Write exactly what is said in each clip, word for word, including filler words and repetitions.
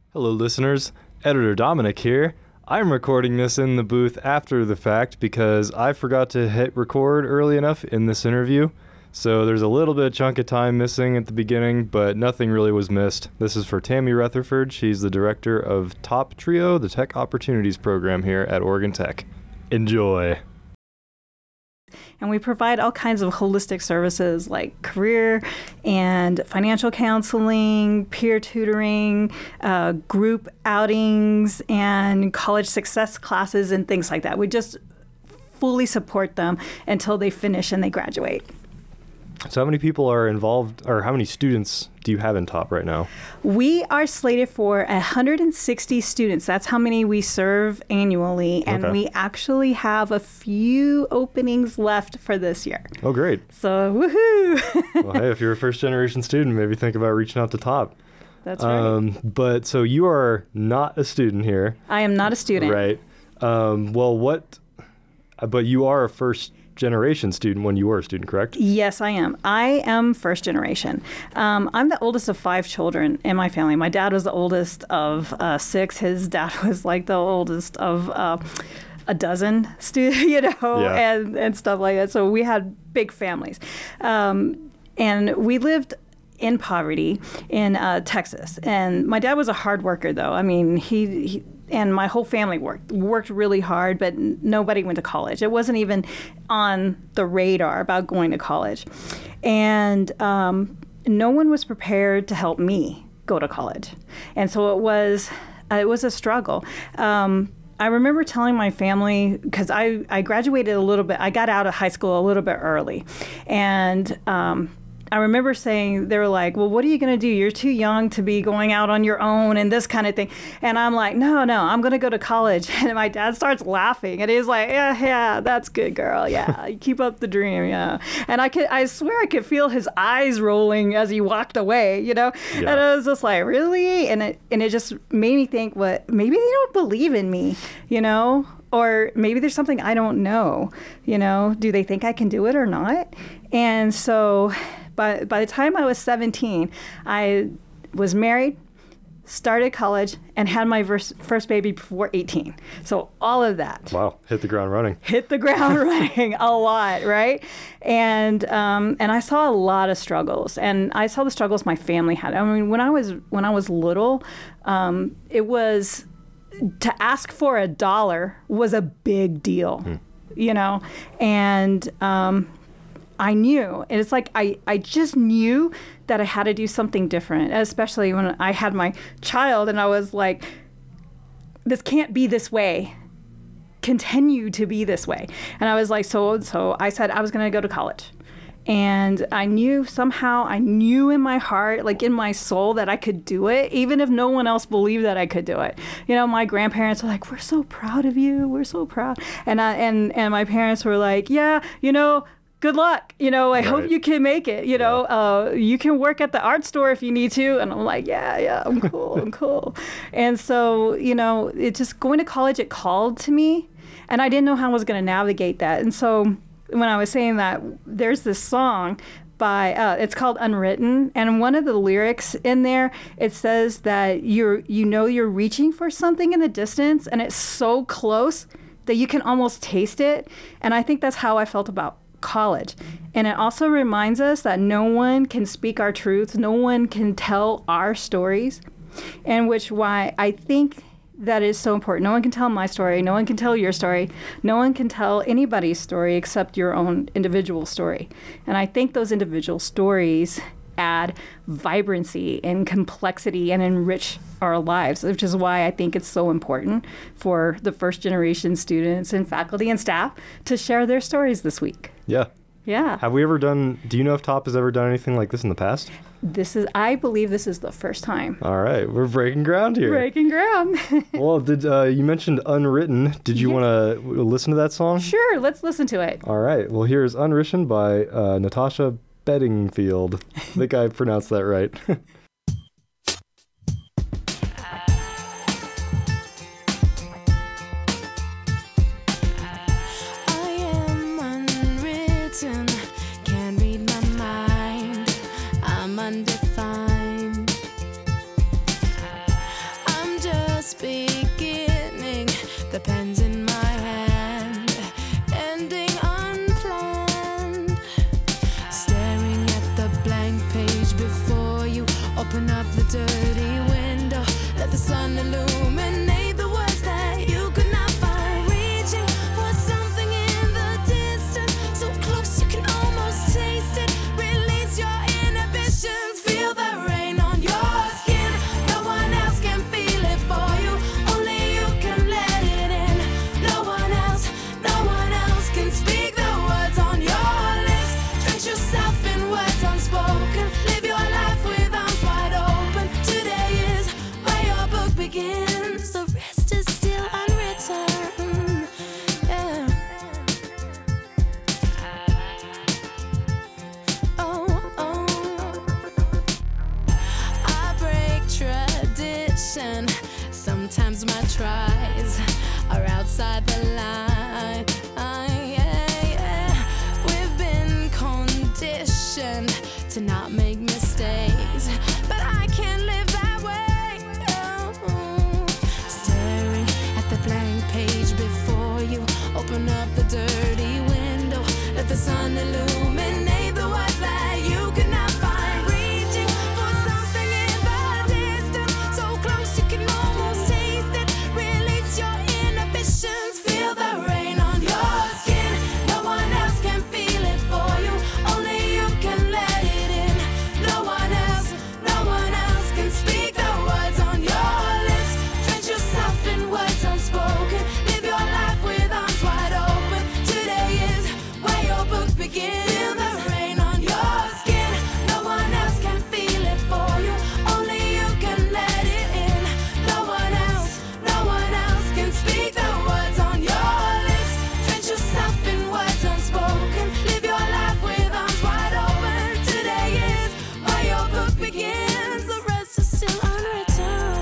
Hello, listeners. Editor Dominic here. I'm recording this in the booth after the fact because I forgot to hit record early enough in this interview. So there's a little bit of chunk of time missing at the beginning, but nothing really was missed. This is for Tammy Rutherford. She's the director of Top Trio, the Tech Opportunities Program here at Oregon Tech. Enjoy. And we provide all kinds of holistic services like career and financial counseling, peer tutoring, uh, group outings, and college success classes and things like that. We just fully support them until they finish and they graduate. So how many people are involved, or how many students do you have in Top right now? We are slated for one hundred sixty students. That's how many we serve annually. And Okay. we actually have a few openings left for this year. Oh, great. So, woohoo! Well, hey, if you're a first-generation student, maybe think about reaching out to Top. That's right. Um, but so you are not a student here. I am not a student. Right. Um, well, what, but you are a first generation student when you were a student, correct? Yes, I am. I am first generation. Um, I'm the oldest of five children in my family. My dad was the oldest of uh, six. His dad was like the oldest of uh, a dozen, stu- you know, Yeah. and, and stuff like that. So we had big families. Um, and we lived in poverty in uh, Texas. And my dad was a hard worker, though. I mean, he, he and my whole family worked worked really hard, but n- nobody went to college. It wasn't even on the radar about going to college. And um, no one was prepared to help me go to college. And so it was, uh, it was a struggle. Um, I remember telling my family, because I, I graduated a little bit, I got out of high school a little bit early. And um, I remember saying, they were like, well, what are you going to do? You're too young to be going out on your own and this kind of thing. And I'm like, no, no, I'm going to go to college. And my dad starts laughing. And he's like, yeah, yeah, that's good, girl. Yeah, you keep up the dream. Yeah. And I could, I swear I could feel his eyes rolling as he walked away, you know? Yeah. And I was just like, really? And it, and it just made me think, what, maybe they don't believe in me, you know? Or maybe there's something I don't know, you know? Do they think I can do it or not? And so by, by the time I was seventeen, I was married, started college, and had my first, first baby before eighteen. So all of that. Wow, hit the ground running. Hit the ground running a lot, right? And um, and I saw a lot of struggles, and I saw the struggles my family had. I mean, when I was when I was little, um, it was to ask for a dollar was a big deal, hmm. you know, and um, I knew, and it's like I, I just knew that I had to do something different, especially when I had my child, and I was like, this can't be this way. Continue to be this way. And I was like, so so I said I was going to go to college. And I knew somehow, I knew in my heart, like in my soul, that I could do it, even if no one else believed that I could do it. You know, my grandparents were like, we're so proud of you. We're so proud. And I, and, and my parents were like, yeah, you know, good luck. You know, I Right. hope you can make it. You know, Yeah. uh, you can work at the art store if you need to. And I'm like, yeah, yeah, I'm cool. I'm cool. And so, you know, it just going to college, it called to me. And I didn't know how I was going to navigate that. And so when I was saying that, there's this song by, uh, it's called Unwritten. And one of the lyrics in there, it says that you're, you know, you're reaching for something in the distance and it's so close that you can almost taste it. And I think that's how I felt about college. And it also reminds us that no one can speak our truths. No one can tell our stories. And which why I think that is so important. No one can tell my story. No one can tell your story. No one can tell anybody's story except your own individual story. And I think those individual stories add vibrancy and complexity and enrich our lives, which is why I think it's so important for the first generation students and faculty and staff to share their stories this week. Yeah. Yeah. Have we ever done, do you know if Top has ever done anything like this in the past? This is, I believe this is the first time. All right, we're breaking ground here. Breaking ground. Well, did uh, you mentioned Unwritten. Did you Yeah. want to listen to that song? Sure, let's listen to it. All right. Well, here's Unwritten by uh, Natasha Bedingfield. I think I pronounced that right. I am unwritten, can't read my mind. I'm undefined. I'm the pen's in my hand, ending unplanned. Staring at the blank page before you, open up the dirty window, let the sun illuminate the words that you could not find. Reaching for something in the distance, so close you can almost taste it. Release your inhibitions, feel the rain on your skin. No one else can feel it for you, only you can let it in. No one else, no one else can speak the words on your lips. Drench yourself in words unspoken, live your life with arms wide open. Today is where your book begins, the rest is still unwritten. Yeah. Oh, oh. I break tradition. Sometimes my tries are outside the line. Yeah, yeah. We've been conditioned to not make mistakes, but I can't live that way. Oh. Staring at the blank page before you, open up the dirty window, let the sun illuminate the words that you could not find. Reaching for something in the distance, so close you can almost taste it. Release your inhibitions, feel the rain on your skin. No one else can feel it for you, only you can let it in. No one else, no one else can speak the words on your lips. Drench yourself in words unspoken, live your life with arms wide open. Today is where your book begins. Feel the rain on your skin. No one else can feel it for you, only you can let it in. No one else, no one else can speak the words on your lips. Drench yourself in words unspoken, live your life with arms wide open. Today is where your book begins, the rest is still unwritten.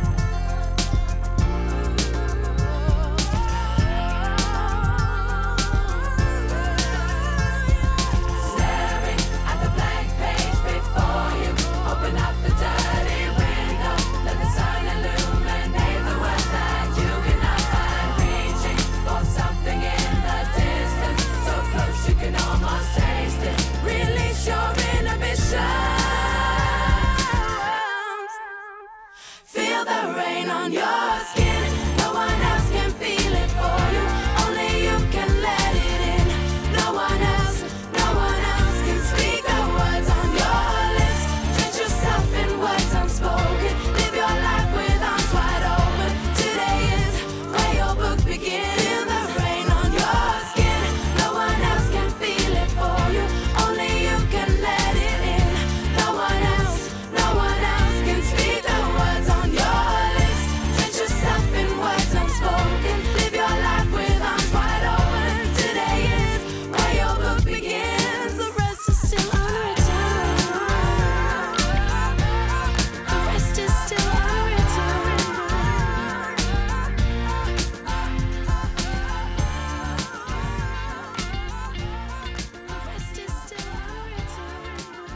Staring at the blank page before you, open up the dirty window, let the sun illuminate the words that you cannot find. Reaching for something in the distance, so close you can almost taste it. Release your inhibitions, feel the rain on your skin. No one else can feel it for you, only you can let it in. No one else, no one else can speak the words on your lips. Drench yourself in words unspoken, live your life with arms wide open. Today is where your book begins. Feel the rain on your skin. No one else can feel it for you, only you can let it in. No one else, no one else can speak the words on your lips. Drench yourself in words unspoken, live your life with arms wide open. Today is where your book begins, the rest is still unwritten. The rest is still unwritten. The rest is still unwritten.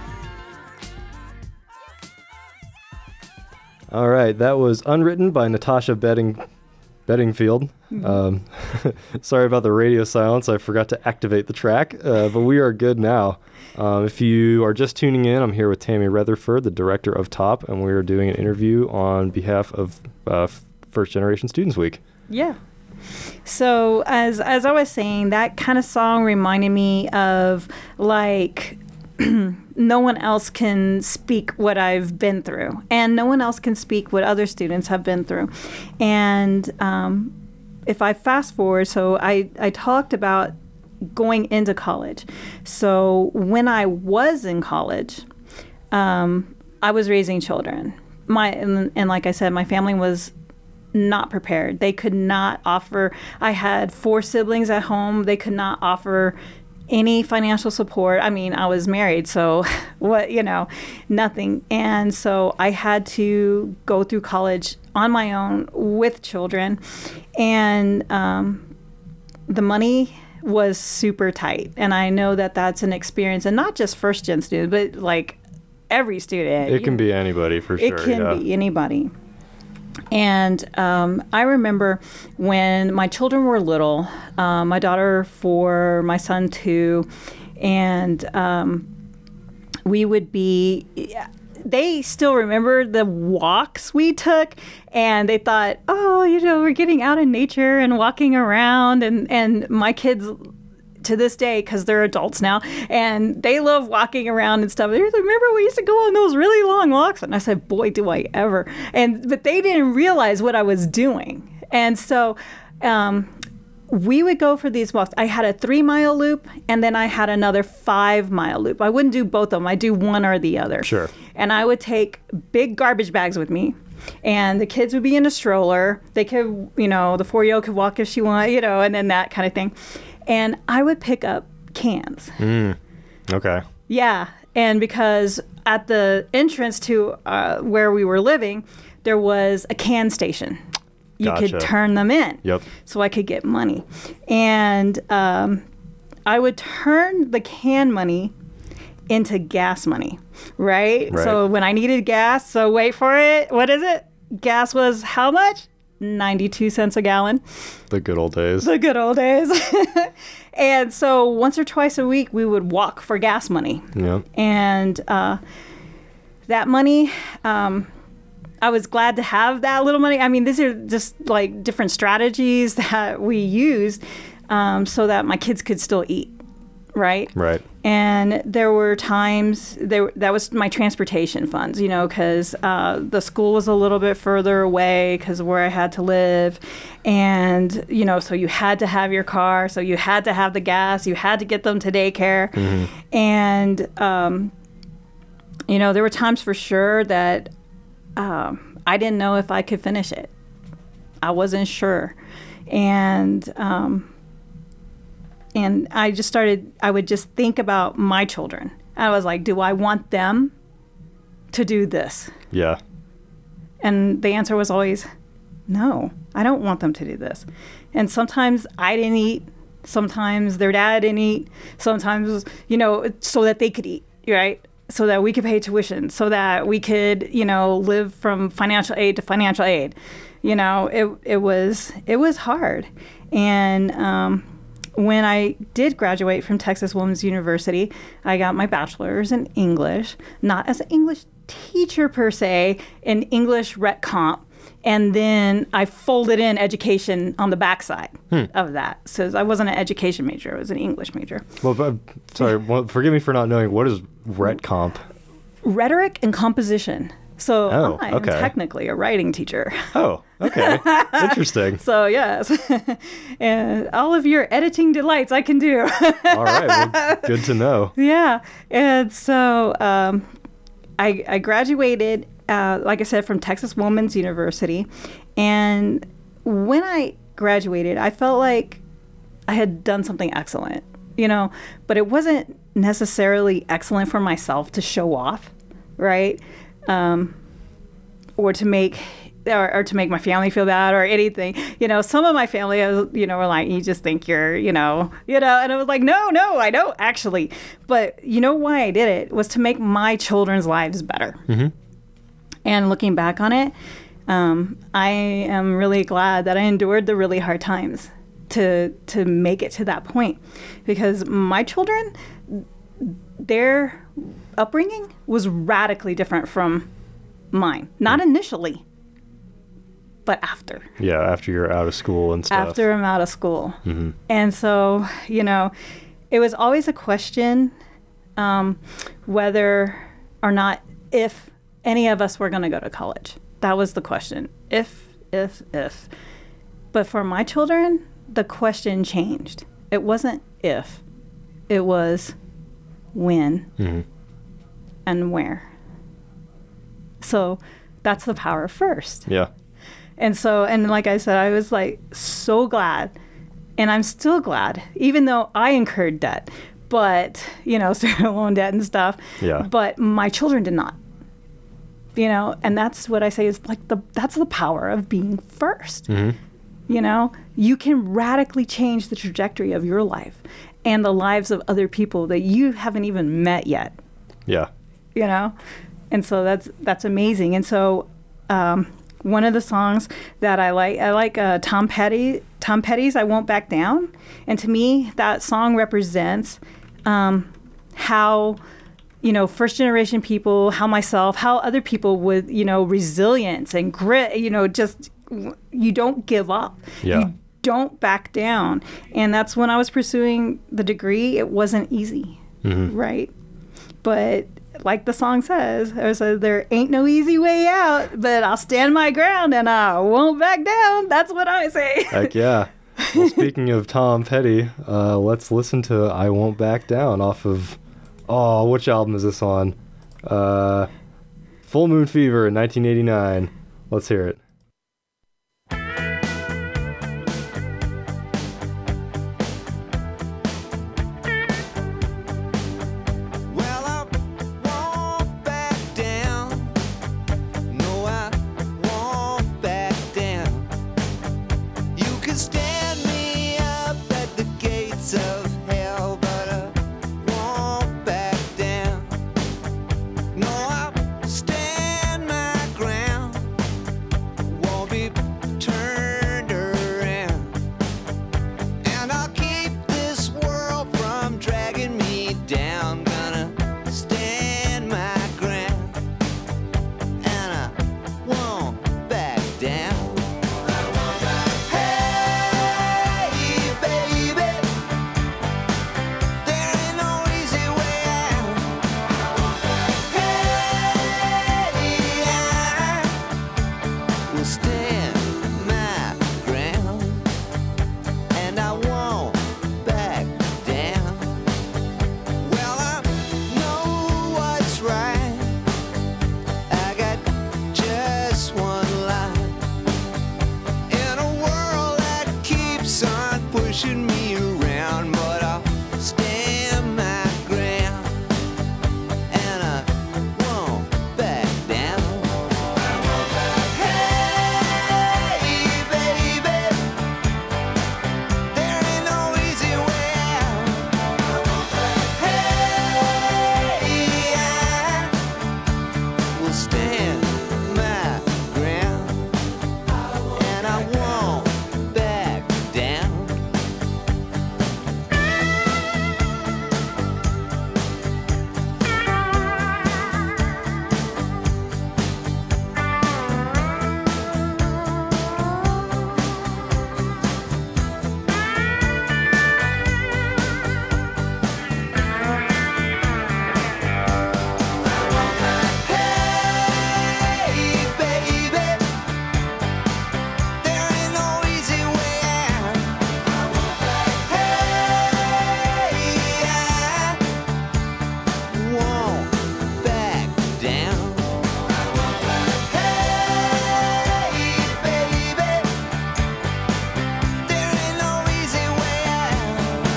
All right, that was Unwritten by Natasha Bedding, Beddingfield. Um, sorry about the radio silence. I forgot to activate the track, uh, but we are good now. Um, if you are just tuning in, I'm here with Tammy Rutherford, the director of TOP, and we are doing an interview on behalf of uh, First Generation Students Week. Yeah. So as as I was saying, that kind of song reminded me of like no one else can speak what I've been through, and no one else can speak what other students have been through. And um, if I fast forward, so I, I talked about going into college. So when I was in college, um, I was raising children. My and, and like I said, my family was not prepared. They could not offer, I had four siblings at home. They could not offer any financial support. I mean, I was married, so what, you know, nothing. And so I had to go through college on my own with children. And um, the money was super tight. And I know that that's an experience, and not just first gen students, but like every student. It can be anybody for sure. It can yeah. be anybody. And um, I remember when my children were little, uh, my daughter four, my son two, and um, we would be, they still remember the walks we took, and they thought, oh, you know, we're getting out in nature and walking around. And, and my kids, to this day, because they're adults now, and they love walking around and stuff. They remember we used to go on those really long walks, and I said, "Boy, do I ever!" And but they didn't realize what I was doing, and so um, we would go for these walks. I had a three mile loop, and then I had another five mile loop. I wouldn't do both of them. I do one or the other. Sure. And I would take big garbage bags with me. And the kids would be in a stroller. They could, you know, the four-year-old could walk if she wanted, you know, and then that kind of thing. And I would pick up cans. Mm. Okay. Yeah. And because at the entrance to uh, where we were living, there was a can station. You Gotcha. could turn them in. Yep. So I could get money. And um, I would turn the can money into gas money, right? Right. So when I needed gas, so wait for it. What is it? Gas was how much? ninety-two cents a gallon. The good old days. The good old days. And so once or twice a week, we would walk for gas money. Yep. And uh, that money, um, I was glad to have that little money. I mean, these are just like different strategies that we used um, so that my kids could still eat, right? Right. And there were times there that was my transportation funds, you know, because uh, the school was a little bit further away because of where I had to live, and you know, so you had to have your car, so you had to have the gas, you had to get them to daycare, Mm-hmm. and um, you know, there were times for sure that um, I didn't know if I could finish it. I wasn't sure, and. Um, And I just started, I would just think about my children. I was like, do I want them to do this? Yeah. And the answer was always, no, I don't want them to do this. And sometimes I didn't eat. Sometimes their dad didn't eat. Sometimes, you know, so that they could eat, right? So that we could pay tuition, so that we could, you know, live from financial aid to financial aid. You know, it, it was, it was hard. And, um, when I did graduate from Texas Women's University, I got my bachelor's in English, not as an English teacher per se, in English Rec Comp. And then I folded in education on the backside hmm. of that. So I wasn't an education major, I was an English major. Well, but, sorry, well, forgive me for not knowing. What is Rec Comp? Rhetoric and composition. So oh, I'm okay. technically a writing teacher. Oh, okay. Interesting. So, yes. And all of your editing delights I can do. All right. Well, good to know. Yeah. And so um, I, I graduated, uh, like I said, from Texas Women's University. And when I graduated, I felt like I had done something excellent, you know, but it wasn't necessarily excellent for myself to show off, right? Um, or to make, or, or to make my family feel bad or anything. You know, some of my family, you know, were like, you just think you're, you know, you know, and I was like, no, no, I don't actually. But you know why I did it was to make my children's lives better. Mm-hmm. And looking back on it, um, I am really glad that I endured the really hard times to to make it to that point, because my children, their upbringing was radically different from mine. Not initially, but after. Yeah, after you're out of school and stuff. After I'm out of school. Mm-hmm. And so, you know, it was always a question um, whether or not if any of us were going to go to college. That was the question. If, if, if. But for my children, the question changed. It wasn't if. It was when. Mm-hmm. And where. So that's the power of first. Yeah. And so, and like I said, I was like so glad, and I'm still glad, even though I incurred debt, but, you know, student loan debt and stuff. Yeah. But my children did not. You know, and that's what I say is like the, that's the power of being first. Mm-hmm. You know, you can radically change the trajectory of your life and the lives of other people that you haven't even met yet. Yeah. You know, and so that's that's amazing. And so um, one of the songs that I like, I like uh, Tom Petty, Tom Petty's "I Won't Back Down," and to me, that song represents um, how, you know, first generation people, how myself, how other people with, you know, resilience and grit, you know, just you don't give up. Yeah. You don't back down. And that's when I was pursuing the degree. It wasn't easy, Mm-hmm. right? But like the song says, I said, there ain't no easy way out, but I'll stand my ground and I won't back down. That's what I say. Heck yeah. Well, speaking of Tom Petty, uh, let's listen to "I Won't Back Down" off of, oh, which album is this on? Uh, Full Moon Fever in nineteen eighty-nine. Let's hear it. Well, I won't back down. No, I won't back down. You can stand me up at the gates of hell, but I won't back down. No, I'll stand my ground. Won't be turned around. And I'll keep this world from dragging me down. Gonna stand my ground. And I won't back down. Hey, baby, there ain't no easy way out. Hey, I will stand my ground. And I won't back down. Well, I know what's right. I got just one life. In a world that keeps on pushing me around, but I'll stand my ground. And I won't back down. Hey, baby, there ain't no easy way out. Hey, I will stand my ground. And I won't back down. Hey, baby, there ain't no easy way out. Hey, I won't back down. Hey, baby, there ain't no easy way out.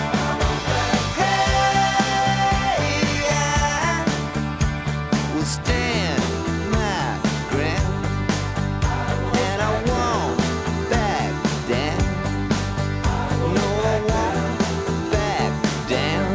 Hey, I will stand my ground. And I won't back down. No, I won't back down.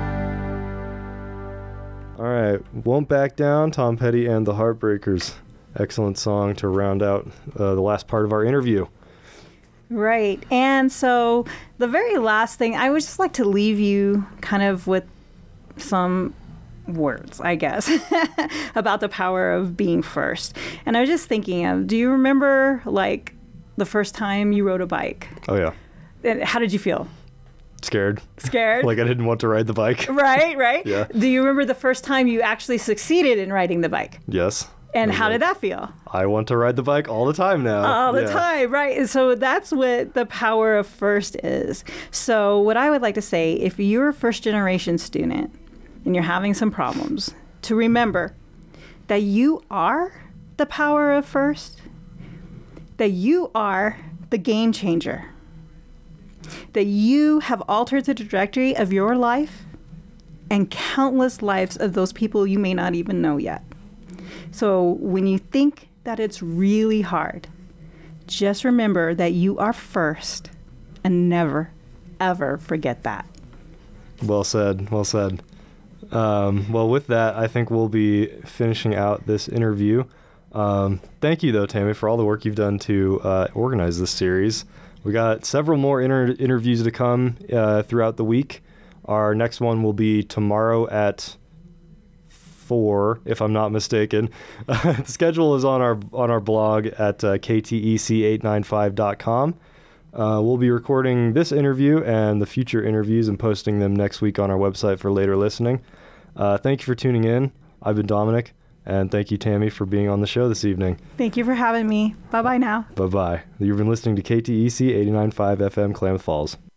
All right, "Won't Back Down," Tom Petty and the Heartbreakers. Excellent song to round out uh, the last part of our interview. Right. And so the very last thing, I would just like to leave you kind of with some words, I guess, about the power of being first. And I was just thinking of, do you remember like the first time you rode a bike? Oh yeah, And how did you feel? scared. Scared? Like I didn't want to ride the bike. Right, right. Yeah. Do you remember the first time you actually succeeded in riding the bike? Yes. And I how did. did that feel? I want to ride the bike all the time now. All the Yeah. time, right? And so that's what the power of first is. So what I would like to say, if you're a first generation student and you're having some problems, to remember that you are the power of first, that you are the game changer, that you have altered the trajectory of your life and countless lives of those people you may not even know yet. So when you think that it's really hard, just remember that you are first and never, ever forget that. Well said. Well said. Um, well, with that, I think we'll be finishing out this interview. Um, thank you, though, Tammy, for all the work you've done to uh, organize this series. We got several more inter- interviews to come uh, throughout the week. Our next one will be tomorrow at four, if I'm not mistaken. Uh, the schedule is on our on our blog at uh, k t e c eight nine five dot com. Uh, we'll be recording this interview and the future interviews and posting them next week on our website for later listening. Uh, thank you for tuning in. I've been Dominic, and thank you, Tammy, for being on the show this evening. Thank you for having me. Bye-bye now. Bye-bye. You've been listening to K T E C eighty-nine point five F M, Klamath Falls.